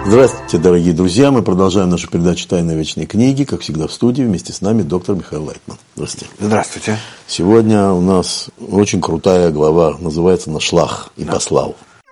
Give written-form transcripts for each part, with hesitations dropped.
Здравствуйте, дорогие друзья. Мы продолжаем нашу передачу «Тайны вечной книги». Как всегда в студии вместе с нами доктор Михаил Лайтман. Здравствуйте. Здравствуйте. Сегодня у нас очень крутая глава, называется «Нашлах и послал».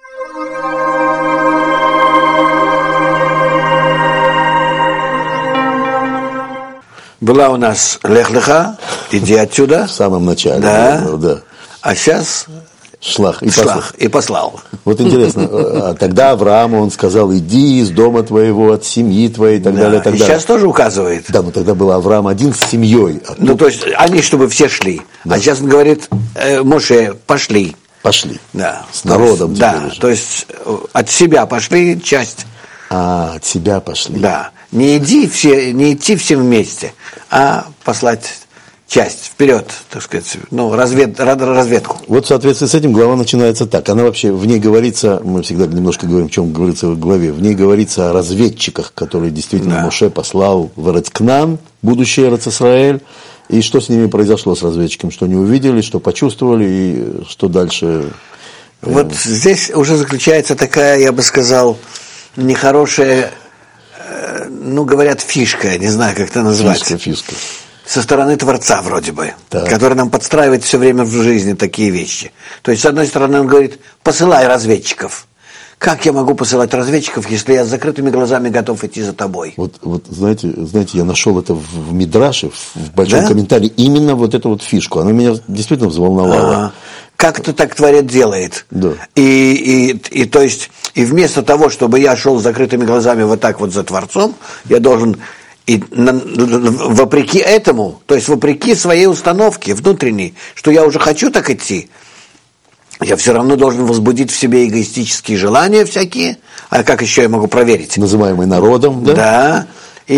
Была у нас Лех-Леха, иди отсюда. В самом начале. Да. А сейчас Шлах и послал. Вот интересно, тогда Аврааму он сказал: иди из дома твоего, от семьи твоей и так далее. И сейчас тоже указывает. Да, но тогда был Авраам один с семьей. То есть они, чтобы все шли. Да. А сейчас он говорит: Моше, пошли. Пошли. Да. С народом. Да, то есть от себя пошли часть. От себя пошли. Да. Не идти все вместе, а послать часть вперед, так сказать, разведку. Вот в соответствии с этим глава начинается так. Она вообще, в ней говорится, мы всегда немножко говорим, о чем говорится в главе, в ней говорится о разведчиках, которые действительно Моше послал в Эрец-Кнаан, будущий Эрец-Исраэль, и что с ними произошло, с разведчиками, что они увидели, что почувствовали, и что дальше. Вот здесь уже заключается такая, я бы сказал, нехорошая, говорят, фишка, не знаю, как это назвать. Фишка. Со стороны Творца вроде бы, так. Который нам подстраивает все время в жизни такие вещи. То есть, с одной стороны, он говорит: посылай разведчиков. Как я могу посылать разведчиков, если я с закрытыми глазами готов идти за тобой? Вот знаете, я нашел это в Мидраше, в большом комментарии, именно вот эту вот фишку. Она меня действительно взволновала. Как это так Творец делает? Да. И то есть, и вместо того, чтобы я шел с закрытыми глазами вот так вот за Творцом, я должен... И вопреки этому, то есть вопреки своей установке внутренней, что я уже хочу так идти, я все равно должен возбудить в себе эгоистические желания всякие. А как еще я могу проверить? Называемый народом, да? Да.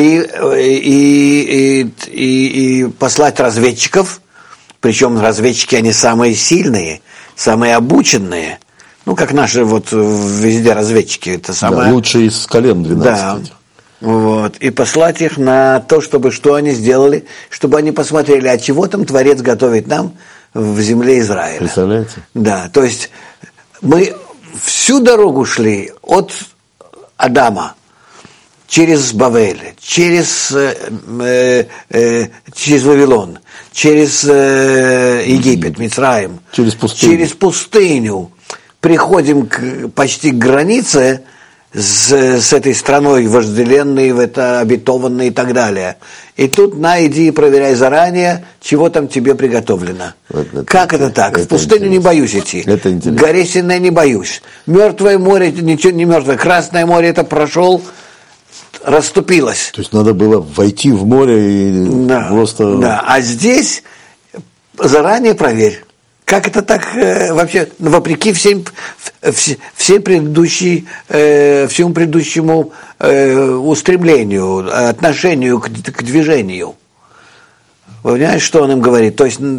И послать разведчиков, причем разведчики, они самые сильные, самые обученные. Как наши вот везде разведчики. Это самое... лучшие из колен 12. Да. Вот. И послать их на то, чтобы что они сделали, чтобы они посмотрели, а чего там Творец готовит нам в земле Израиля. Представляете? Да, то есть мы всю дорогу шли от Адама через Бавель, через Вавилон, через Египет, Мицраим, через пустыню. Приходим почти к границе с этой страной вожделенной, в это обетованной и так далее. И тут иди и проверяй заранее, чего там тебе приготовлено. Как это так? В пустыню не боюсь идти. Это интересно. Горе Синай не боюсь. Мертвое море, ничего не мертвое. Красное море это прошел, расступилось. То есть надо было войти в море и просто... Да, а здесь заранее проверь. Как это так вообще, вопреки всему предыдущему устремлению, отношению к движению? Вы понимаете, что он им говорит? То есть,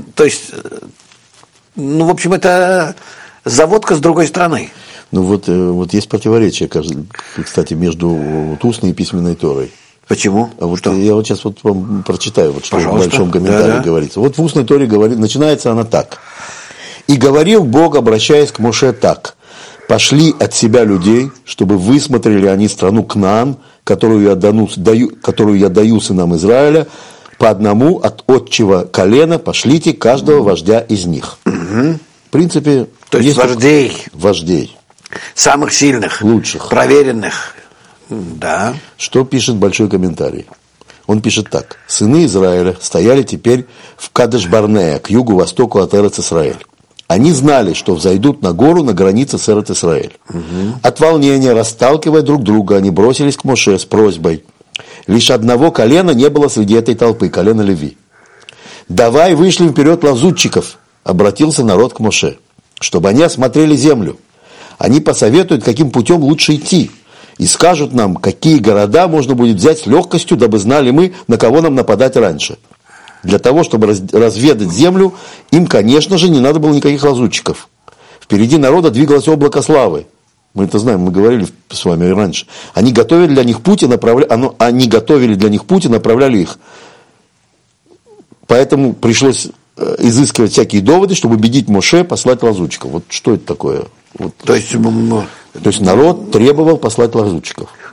в общем, это заводка с другой стороны. Вот есть противоречие, кстати, между устной и письменной Торой. Почему? Я вот сейчас вам прочитаю, что Пожалуйста. в большом комментарии говорится. Вот в устной Торе начинается она так. «И говорил Бог, обращаясь к Моше, так: пошли от себя людей, чтобы высмотрели они страну Кнаан, которую я даю сынам Израиля, по одному от отчего колена пошлите каждого вождя из них». В принципе, то есть вождей. Самых сильных. Лучших. Проверенных. Да. Что пишет большой комментарий? Он пишет так: «Сыны Израиля стояли теперь в Кадеш-Барнеа, к югу-востоку от Эрец-Исраэль. Они знали, что взойдут на гору на границе с Эрец-Исраэль. От волнения, расталкивая друг друга, они бросились к Моше с просьбой. Лишь одного колена не было среди этой толпы, колена Леви. «Давай вышлем вперед лазутчиков», — обратился народ к Моше, «чтобы они осмотрели землю. Они посоветуют, каким путем лучше идти, и скажут нам, какие города можно будет взять с легкостью, дабы знали мы, на кого нам нападать раньше. Для того, чтобы разведать землю, им, конечно же, не надо было никаких лазутчиков. Впереди народа двигалось облако славы». Мы это знаем, мы говорили с вами раньше. Они готовили для них путь и направляли их. Поэтому пришлось изыскивать всякие доводы, чтобы убедить Моше послать лазутчиков. Вот что это такое? То есть народ требовал послать лазутчиков.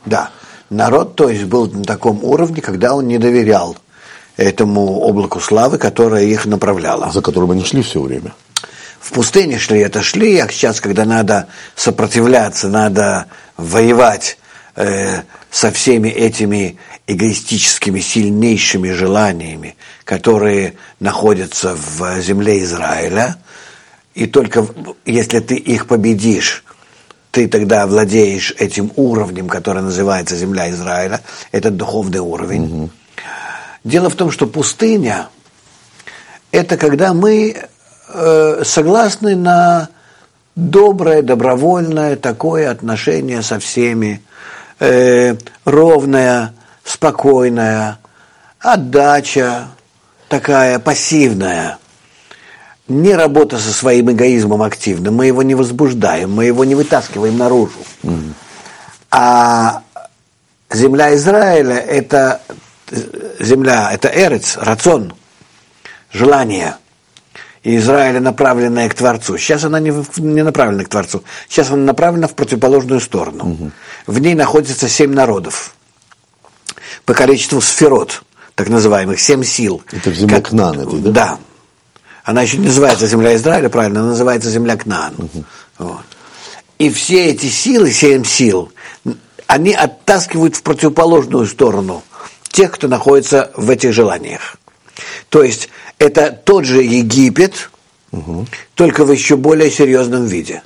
Да. Народ, то есть, был на таком уровне, когда он не доверял этому облаку славы, которое их направляло. За которым они шли все время. В пустыне шли, а сейчас, когда надо сопротивляться, надо воевать со всеми этими эгоистическими, сильнейшими желаниями, которые находятся в земле Израиля, и только если ты их победишь, ты тогда владеешь этим уровнем, который называется земля Израиля, это духовный уровень. Угу. Дело в том, что пустыня – это когда мы согласны на доброе, добровольное такое отношение со всеми, ровное, спокойное, отдача такая пассивная. Не работа со своим эгоизмом активным, мы его не возбуждаем, мы его не вытаскиваем наружу. Mm-hmm. А земля Израиля – это земля, это эрец, рацион, желание. И Израиля, направленная к Творцу. Сейчас она не направлена к Творцу, сейчас она направлена в противоположную сторону. Mm-hmm. В ней находится 7 народов. По количеству сферот, так называемых, 7 сил. Это земля Кнаан, это, да? Да. Она еще не называется земля Израиля, правильно, она называется земля Кнаан. Вот. И все эти силы, 7 сил, они оттаскивают в противоположную сторону тех, кто находится в этих желаниях. То есть это тот же Египет, только в еще более серьезном виде.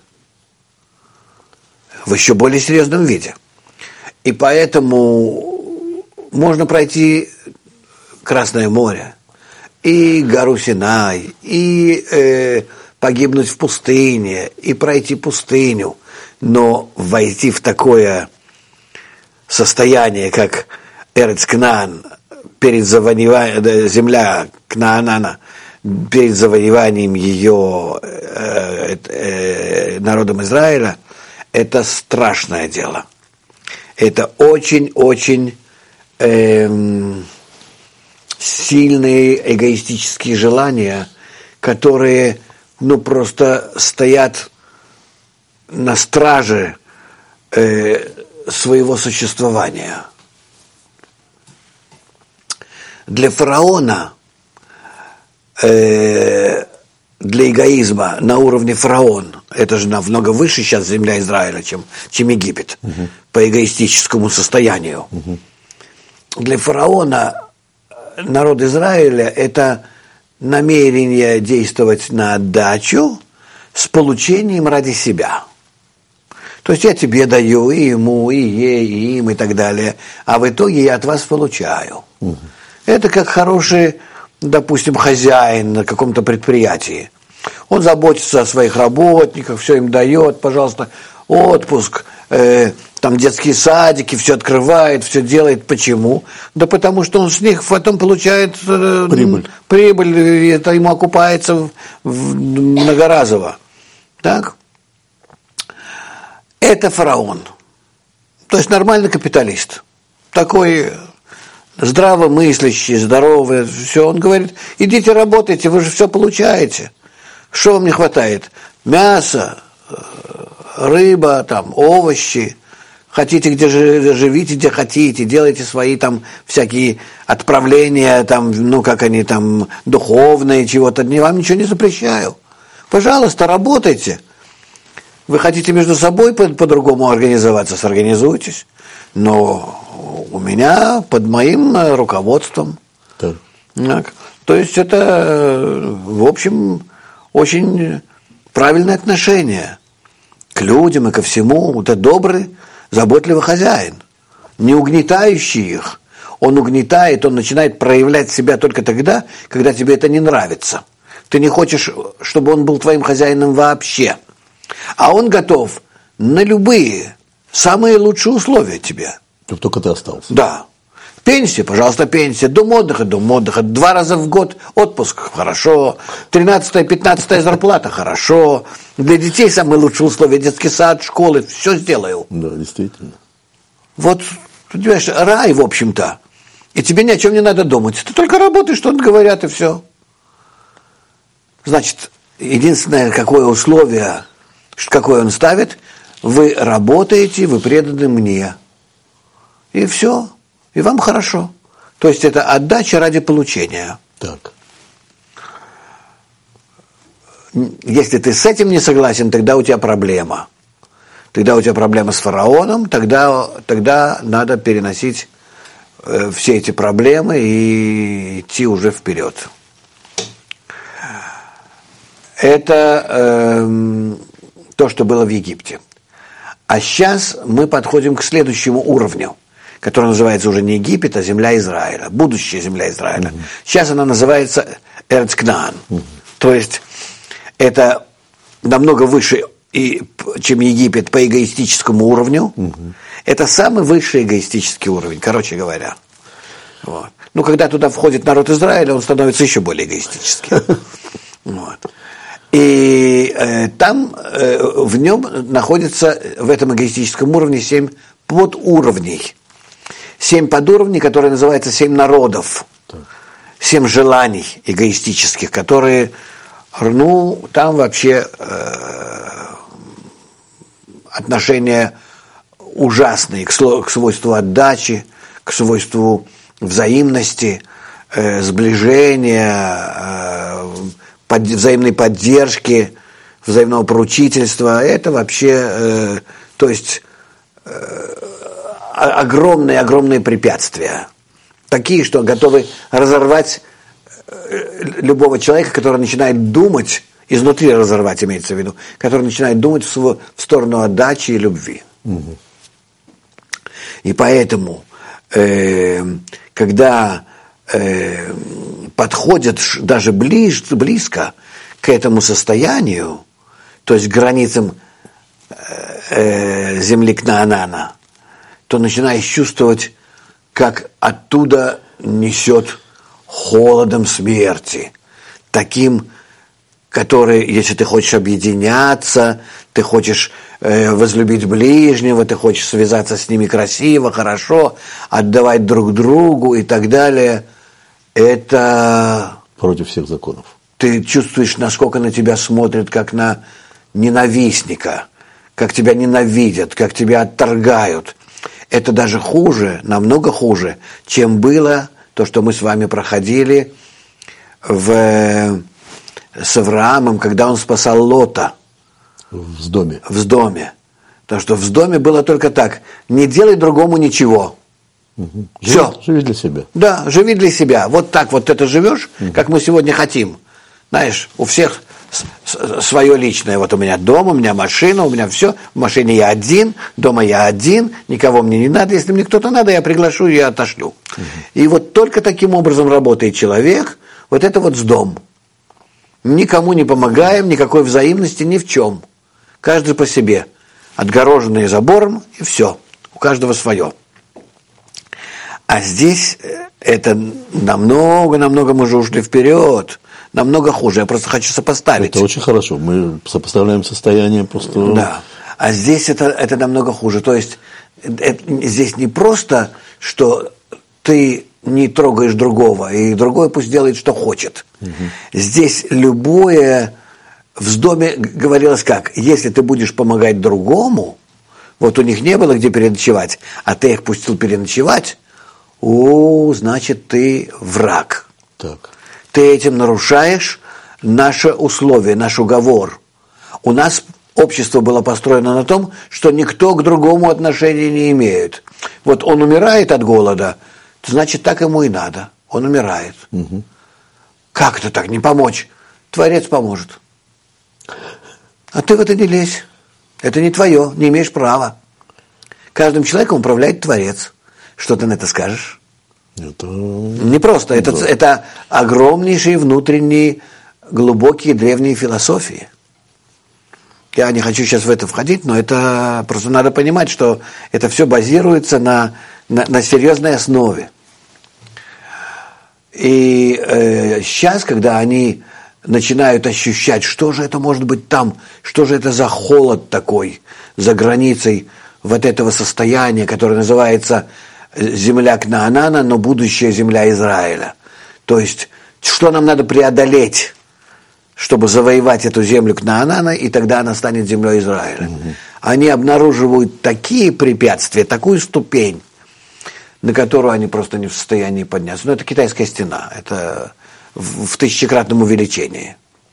В еще более серьезном виде. И поэтому можно пройти Красное море, и гору Синай, и погибнуть в пустыне, и пройти пустыню, но войти в такое состояние, как Эрец Кнаан, перед завоеванием, земля Кнаанана, перед завоеванием ее народом Израиля, это страшное дело. Это очень-очень сильные эгоистические желания, которые, просто стоят на страже своего существования. Для фараона, для эгоизма на уровне фараон, это же намного выше сейчас земля Израиля, чем Египет, по эгоистическому состоянию. Для фараона народ Израиля – это намерение действовать на отдачу с получением ради себя. То есть я тебе даю, и ему, и ей, и им, и так далее, а в итоге я от вас получаю. Это как хороший, допустим, хозяин на каком-то предприятии. Он заботится о своих работниках, все им дает, пожалуйста, отпуск, там детские садики, все открывает, все делает. Почему? Да потому что он с них потом получает прибыль, и это ему окупается многоразово. Так? Это фараон. То есть нормальный капиталист. Такой здравомыслящий, здоровый, все. Он говорит, идите работайте, вы же все получаете. Что вам не хватает? Мясо, рыба, там, овощи. Хотите, где живите, где хотите, делайте свои там всякие отправления, там, как они там, духовные, чего-то. Вам ничего не запрещаю. Пожалуйста, работайте. Вы хотите между собой по-другому организоваться, сорганизуйтесь. Но у меня под моим руководством. Да. Так. То есть это, в общем, очень правильное отношение к людям и ко всему. Это добрый, заботливый хозяин, не угнетающий их. Он угнетает, он начинает проявлять себя только тогда, когда тебе это не нравится. Ты не хочешь, чтобы он был твоим хозяином вообще. А он готов на любые, самые лучшие условия тебе. Чтобы только ты остался. Да. Пенсия, пожалуйста, пенсия. Дом отдыха, 2 раза в год отпуск, хорошо. 13-я, 15-я зарплата, хорошо. Для детей самые лучшие условия, детский сад, школы, все сделаю. Да, действительно. Вот, понимаешь, рай, в общем-то. И тебе ни о чем не надо думать. Ты только работаешь, что говорят, и все. Значит, единственное, какое условие, какое он ставит, вы работаете, вы преданы мне. и все, и вам хорошо. То есть это отдача ради получения. Так. Если ты с этим не согласен, тогда у тебя проблема. Тогда у тебя проблема с фараоном, тогда надо переносить все эти проблемы и идти уже вперед. Это то, что было в Египте. А сейчас мы подходим к следующему уровню, который называется уже не Египет, а земля Израиля, будущая земля Израиля. Сейчас она называется Эрец Кнаан. То есть это намного выше, чем Египет по эгоистическому уровню. Это самый высший эгоистический уровень, короче говоря. Вот. Ну, когда туда входит народ Израиля, он становится еще более эгоистическим. Вот. И там в нем находится, в этом эгоистическом уровне, 7 подуровней. 7 подуровней, которые называются 7 народов. 7 желаний эгоистических, которые, ну, там вообще отношения ужасные к свойству отдачи, к свойству взаимности, сближения, взаимной поддержки, взаимного поручительства. Это вообще, то есть, огромные препятствия. Такие, что готовы разорвать любого человека, который начинает думать, изнутри разорвать, имеется в виду, который начинает думать в сторону отдачи и любви. И поэтому, когда подходят даже близко к этому состоянию, то есть к границам земли Кнаанана, то начинаешь чувствовать, как оттуда несет холодом смерти, таким, который, если ты хочешь объединяться, ты хочешь возлюбить ближнего, ты хочешь связаться с ними красиво, хорошо, отдавать друг другу и так далее, это... Против всех законов. Ты чувствуешь, насколько на тебя смотрят, как на ненавистника, как тебя ненавидят, как тебя отторгают. Это даже хуже, намного хуже, чем было то, что мы с вами проходили с Авраамом, когда он спасал Лота. В Сдоме. В Сдоме. Потому что в Сдоме было только так: не делай другому ничего. Все. Живи для себя. Да, живи для себя. Вот так вот это живешь, как мы сегодня хотим. Знаешь, у всех свое личное. Вот у меня дом, у меня машина, у меня все. В машине я один, дома я один, никого мне не надо. Если мне кто-то надо, я приглашу и я отошлю. И вот только таким образом работает человек. Вот это вот Сдом. Никому не помогаем, никакой взаимности ни в чем. Каждый по себе. Отгороженные забором, и все. У каждого свое. А здесь это намного мы уже ушли вперед. Намного хуже. Я просто хочу сопоставить. Это очень хорошо. Мы сопоставляем состояние просто... Да. А здесь это намного хуже. То есть здесь не просто, что ты не трогаешь другого, и другой пусть делает, что хочет. Здесь любое... В Сдоме говорилось как? Если ты будешь помогать другому, вот у них не было где переночевать, а ты их пустил переночевать, значит, ты враг. Так. Ты этим нарушаешь наше условие, наш уговор. У нас общество было построено на том, что никто к другому отношения не имеет. Вот он умирает от голода, значит, так ему и надо. Он умирает. Как это так, не помочь? Творец поможет. А ты в это не лезь. Это не твое, не имеешь права. Каждым человеком управляет Творец. Что ты на это скажешь? Это... Не просто. Это огромнейшие внутренние, глубокие, древние философии. Я не хочу сейчас в это входить, но это просто надо понимать, что это все базируется на серьезной основе. И сейчас, когда они начинают ощущать, что же это может быть там, что же это за холод такой за границей вот этого состояния, которое называется земля Кнаанана, но будущая земля Израиля. То есть, что нам надо преодолеть, чтобы завоевать эту землю Кнаанана, и тогда она станет землей Израиля. Они обнаруживают такие препятствия, такую ступень, на которую они просто не в состоянии подняться. Но это китайская стена, это в тысячекратном увеличении.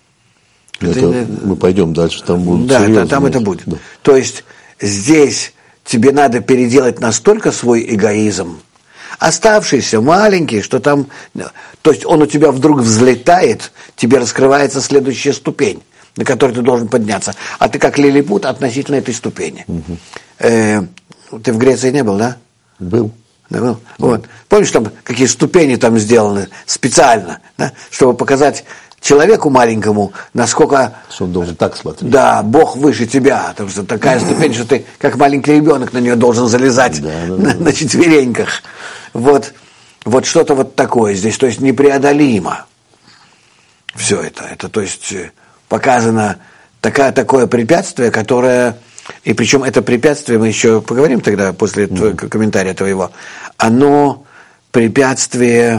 Мы пойдем дальше, там будут да, там это будет. Да. То есть здесь тебе надо переделать настолько свой эгоизм, оставшийся маленький, что там, то есть он у тебя вдруг взлетает, тебе раскрывается следующая ступень, на которой ты должен подняться, а ты как лилипут относительно этой ступени. Угу. Ты в Греции не был, да? Был. Да, был? Вот. Помнишь, там какие ступени там сделаны специально, да? Чтобы показать человеку маленькому, насколько... Что он должен так смотреть. Да, Бог выше тебя, потому что такая ступень, что ты, как маленький ребенок, на нее должен залезать на четвереньках. Вот что-то вот такое здесь, то есть непреодолимо. Все это то есть показано такое препятствие, которое... И причем это препятствие, мы еще поговорим тогда после комментария твоего, оно препятствие...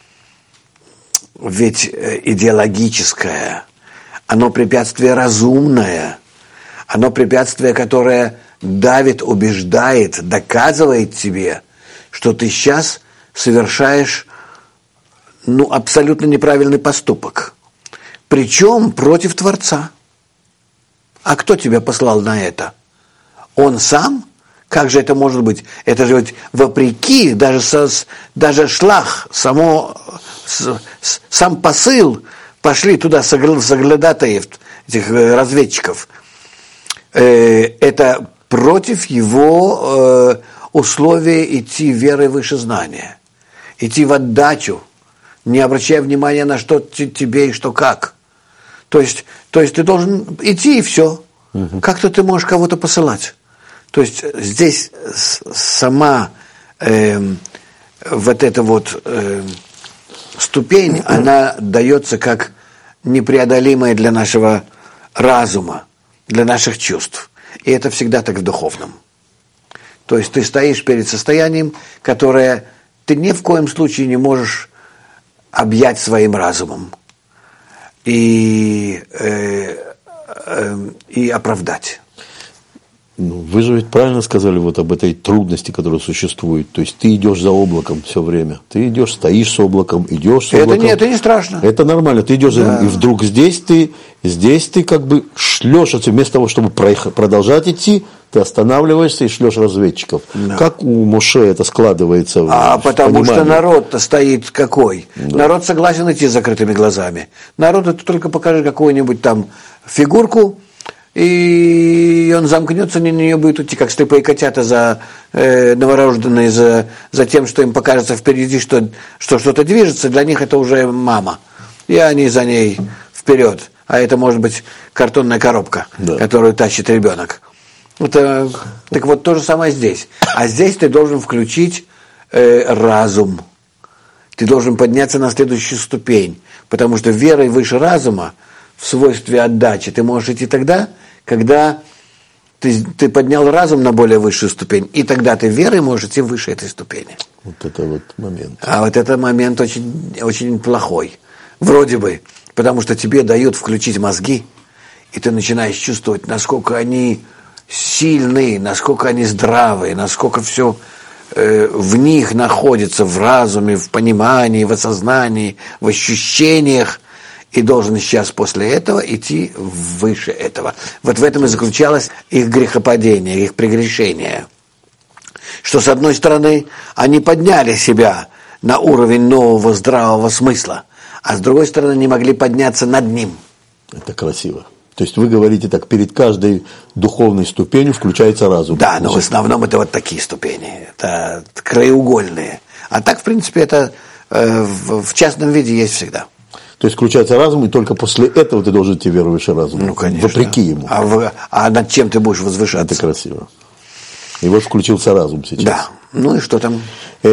Ведь идеологическое, оно препятствие разумное, оно препятствие, которое давит, убеждает, доказывает тебе, что ты сейчас совершаешь абсолютно неправильный поступок. Причем против Творца. А кто тебя послал на это? Он сам? Как же это может быть? Это же ведь вопреки, даже шлах, сам посыл, пошли туда соглядатаев, этих разведчиков. Это против его условия идти верой выше знания. Идти в отдачу, не обращая внимания на что тебе и что как. То есть ты должен идти и все. Угу. Как-то ты можешь кого-то посылать. То есть здесь сама вот эта вот ступень, она дается как непреодолимая для нашего разума, для наших чувств. И это всегда так в духовном. То есть ты стоишь перед состоянием, которое ты ни в коем случае не можешь объять своим разумом и оправдать. Вы же ведь правильно сказали вот об этой трудности, которая существует. То есть ты идешь за облаком все время. Ты идешь, стоишь с облаком, идешь с облаком. Это не страшно. Это нормально. Ты идешь, да. И вдруг здесь ты как бы шлешь, вместо того, чтобы продолжать идти, ты останавливаешься и шлешь разведчиков. Да. Как у Моше это складывается? Потому что народ-то стоит какой? Да. Народ согласен идти с закрытыми глазами. Народу ты только покажи какую-нибудь там фигурку, и он замкнется, на нее будет идти, как слепые котята новорожденные за тем, что им покажется впереди, что что-то движется, для них это уже мама. И они за ней вперед. А это может быть картонная коробка, да, которую тащит ребенок. Так вот, то же самое здесь. А здесь ты должен включить разум. Ты должен подняться на следующую ступень. Потому что верой выше разума, в свойстве отдачи, ты можешь идти тогда, когда ты поднял разум на более высшую ступень, и тогда ты верой можешь идти выше этой ступени. Вот это вот момент. А вот этот момент очень, очень плохой. Вроде бы, потому что тебе дают включить мозги, и ты начинаешь чувствовать, насколько они сильные, насколько они здравые, насколько все в них находится, в разуме, в понимании, в осознании, в ощущениях. И должен сейчас после этого идти выше этого. Вот в этом и заключалось их грехопадение, их прегрешение. Что, с одной стороны, они подняли себя на уровень нового здравого смысла, а с другой стороны, не могли подняться над ним. Это красиво. То есть вы говорите так, перед каждой духовной ступенью включается разум. Да, но в основном это вот такие ступени, это краеугольные. А так, в принципе, это в частном виде есть всегда. То есть включается разум, и только после этого ты должен идти веру выше разума. Ну, конечно. Вопреки ему. А над чем ты будешь возвышаться? Это красиво. И вот включился разум сейчас. Да. Ну и что там?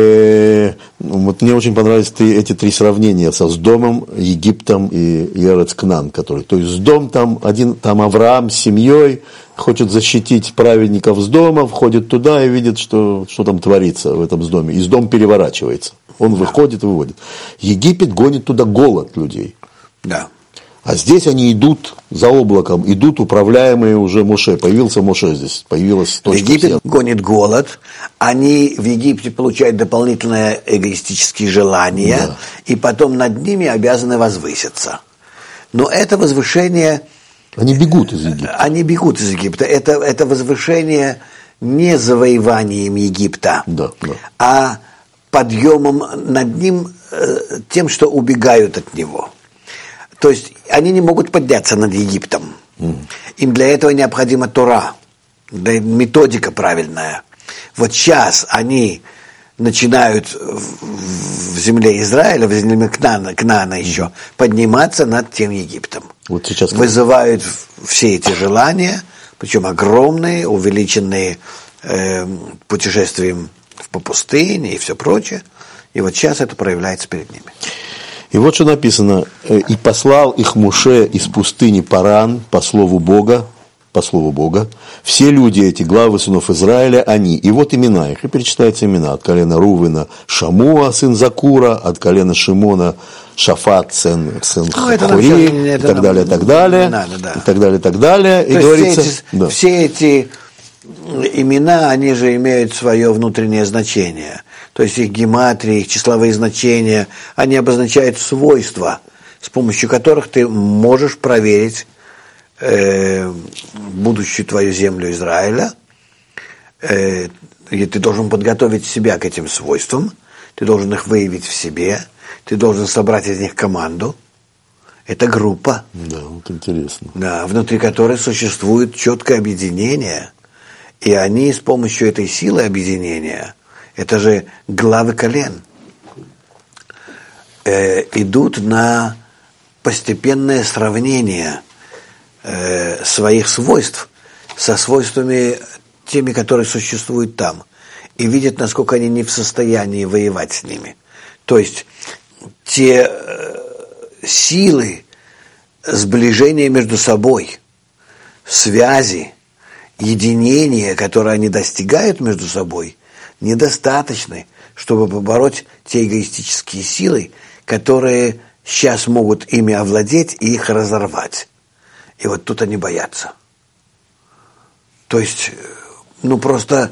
Вот мне очень понравились эти три сравнения со Сдомом, Египтом и Ерец Кнан, который. То есть Сдом там Авраам с семьей хочет защитить праведников Сдома, входит туда и видит, что там творится в этом Сдоме. И Сдом переворачивается. Он выходит и выводит. Египет гонит туда голод людей. Да. А здесь они идут за облаком, идут управляемые уже Моше. Появился Моше здесь, появилась точка. Египет гонит голод, они в Египте получают дополнительные эгоистические желания, да. И потом над ними обязаны возвыситься. Но это возвышение... Они бегут из Египта. Они бегут из Египта. Это возвышение не завоеванием Египта, да, да. А подъемом над ним тем, что убегают от него. То есть они не могут подняться над Египтом. Им для этого необходима Тора, методика правильная. Вот сейчас они начинают в земле Израиля, в земле Кнаана еще, подниматься над тем Египтом. Вот сейчас вызывают все эти желания, причем огромные, увеличенные путешествием по пустыне и все прочее. И вот сейчас это проявляется перед ними. И вот что написано: «И послал их Моше из пустыни Паран по слову Бога, все люди эти, главы сынов Израиля, они». И вот имена их, и перечитаются имена: от колена Рувена Шамуа, сын Закура, от колена Шимона Шафат, сын Хори, и так далее, и так далее, и так далее, и так далее. И говорится, все эти имена, они же имеют свое внутреннее значение. То есть их гематрии, их числовые значения, они обозначают свойства, с помощью которых ты можешь проверить будущую твою землю Израиля. И ты должен подготовить себя к этим свойствам, ты должен их выявить в себе, ты должен собрать из них команду. Это группа. Да, вот интересно. Да, внутри которой существует четкое объединение, и они с помощью этой силы объединения, это же главы колен, идут на постепенное сравнение своих свойств со свойствами теми, которые существуют там, и видят, насколько они не в состоянии воевать с ними. То есть те силы сближения между собой, связи, единения, которые они достигают между собой, недостаточны, чтобы побороть те эгоистические силы, которые сейчас могут ими овладеть и их разорвать. И вот тут они боятся. То есть, просто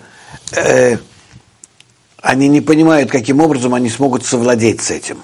они не понимают, каким образом они смогут совладеть с этим.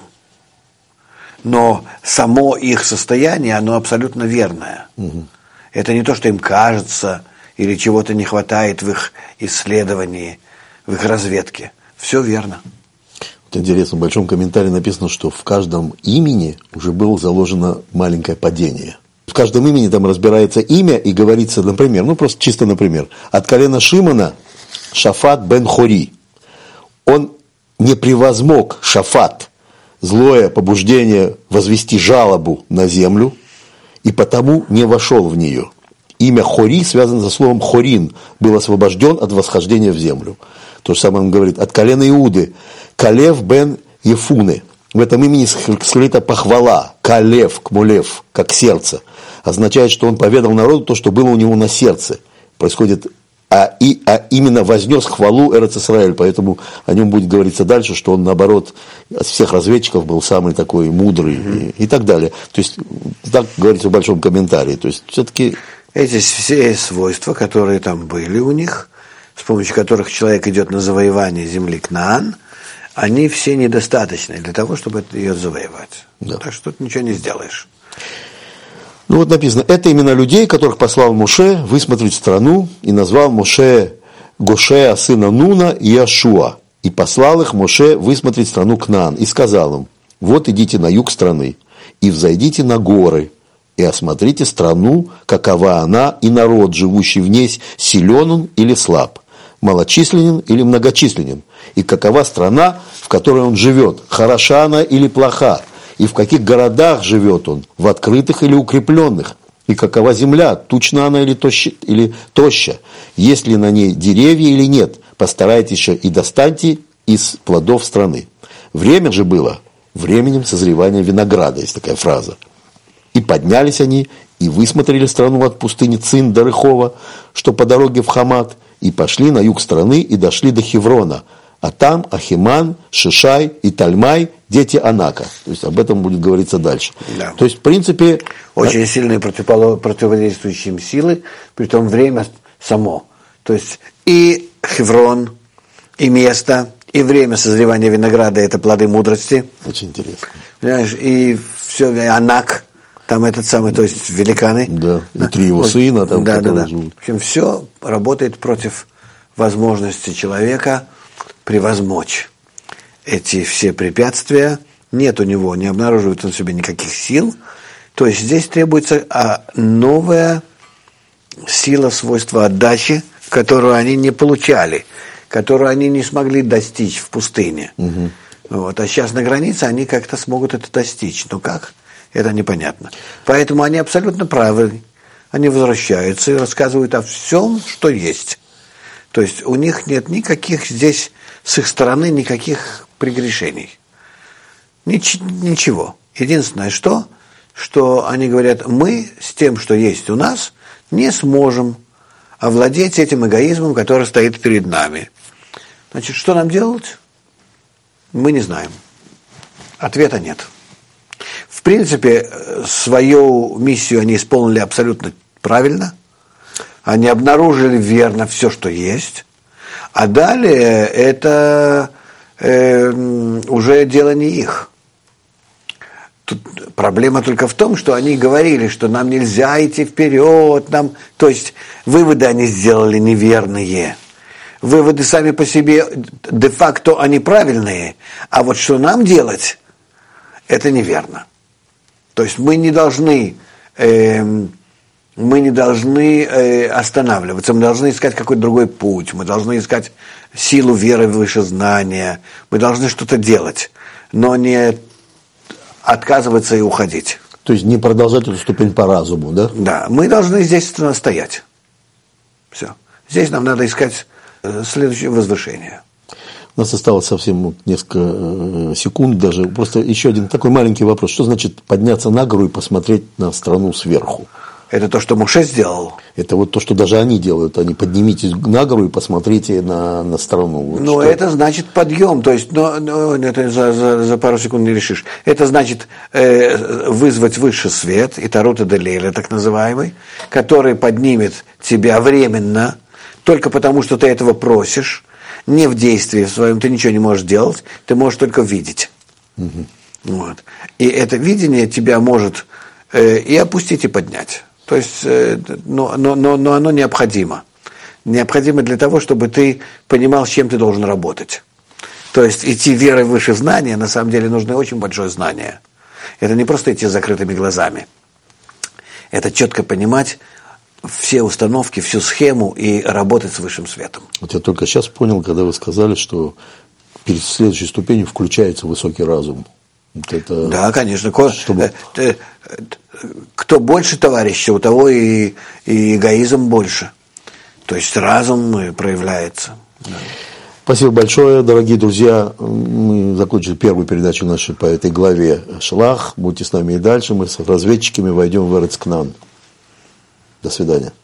Но само их состояние, оно абсолютно верное. Угу. Это не то, что им кажется, или чего-то не хватает в их исследовании, в их разведке. Все верно. Вот интересно, в большом комментарии написано, что в каждом имени уже было заложено маленькое падение. В каждом имени там разбирается имя и говорится, например, просто чисто например, от колена Шимона Шафат бен Хори. Он не превозмог, Шафат, злое побуждение возвести жалобу на землю, и потому не вошел в нее. Имя Хори связано со словом Хорин, был освобожден от восхождения в землю. То же самое он говорит, от колена Иуды, Калев бен Ефуны. В этом имени скрыта похвала, Калев, Кмулев, как сердце. Означает, что он поведал народу то, что было у него на сердце. Происходит, а именно вознес хвалу Эрец Исраэль, поэтому о нем будет говориться дальше, что он, наоборот, от всех разведчиков был самый такой мудрый и так далее. То есть, так говорится в большом комментарии. То есть, все-таки... Эти все свойства, которые там были у них, с помощью которых человек идет на завоевание земли Кнаан, они все недостаточны для того, чтобы ее завоевать. Да. Так что тут ничего не сделаешь. Вот написано, это имена людей, которых послал Моше высмотреть страну, и назвал Моше Гошея, сына Нуна, и Иошуа. И послал их Моше высмотреть страну Кнаан, и сказал им, вот идите на юг страны, и взойдите на горы, и осмотрите страну, какова она, и народ, живущий в ней, силен он или слаб, малочисленен или многочисленен, и какова страна, в которой он живет, хороша она или плоха, и в каких городах живет он, в открытых или укрепленных, и какова земля, тучна она или тоща, есть ли на ней деревья или нет, постарайтесь и достаньте из плодов страны. Время же было временем созревания винограда, есть такая фраза. И поднялись они, и высмотрели страну от пустыни Цин до Рыхова, что по дороге в Хамат, и пошли на юг страны, и дошли до Хеврона, Атам, Ахиман, Шишай и Тальмай, дети Анака. То есть об этом будет говориться дальше. Да. То есть, в принципе... Очень сильные противодействующие им силы, притом время само. То есть и Хеврон, и место, и время созревания винограда – это плоды мудрости. Очень интересно. Понимаешь, и все, и Анак, там этот самый, то есть великаны. Да, и 3 его сына там. Да. В общем, все работает против возможности человека превозмочь эти все препятствия. Нет у него, не обнаруживает он в себе никаких сил. То есть здесь требуется новая сила, свойства отдачи, которую они не получали, которую они не смогли достичь в пустыне. Угу. Вот. А сейчас на границе они как-то смогут это достичь. Но как? Это непонятно. Поэтому они абсолютно правы. Они возвращаются и рассказывают о всем, что есть. То есть у них нет никаких здесь с их стороны никаких прегрешений. Ничего. Единственное, что они говорят, мы с тем, что есть у нас, не сможем овладеть этим эгоизмом, который стоит перед нами. Значит, что нам делать? Мы не знаем. Ответа нет. В принципе, свою миссию они исполнили абсолютно правильно. Они обнаружили верно все, что есть. А далее это уже дело не их. Тут проблема только в том, что они говорили, что нам нельзя идти вперед. То есть выводы они сделали неверные. Выводы сами по себе де-факто они правильные. А вот что нам делать, это неверно. То есть мы не должны останавливаться, мы должны искать какой-то другой путь, мы должны искать силу веры выше знания, мы должны что-то делать, но не отказываться и уходить. То есть не продолжать эту ступень по разуму, да? Да, мы должны здесь стоять. Все. Здесь нам надо искать следующее возвышение. У нас осталось совсем несколько секунд даже. Просто еще один такой маленький вопрос. Что значит подняться на гору и посмотреть на страну сверху? Это то, что Моше сделал. Это вот то, что даже они делают. Они поднимитесь на гору и посмотрите на страну. Вот ну, это значит подъем. То есть, это за пару секунд не решишь. Это значит вызвать высший свет, и Тарута де Лейля, так называемый, который поднимет тебя временно, только потому, что ты этого просишь, не в действии своем, ты ничего не можешь делать, ты можешь только видеть. Угу. Вот. И это видение тебя может и опустить, и поднять. То есть, но оно необходимо. Необходимо для того, чтобы ты понимал, с чем ты должен работать. То есть, идти верой выше знания, на самом деле, нужно очень большое знание. Это не просто идти с закрытыми глазами. Это четко понимать все установки, всю схему и работать с высшим светом. Вот я только сейчас понял, когда вы сказали, что перед следующей ступенью включается высокий разум. Вот это... Да, конечно. Чтобы... Кто больше товарища, у того и эгоизм больше. То есть разум проявляется. Да. Спасибо большое, дорогие друзья. Мы закончили первую передачу нашей по этой главе Шлах. Будьте с нами и дальше. Мы с разведчиками войдем в Эрец Кнаан. До свидания.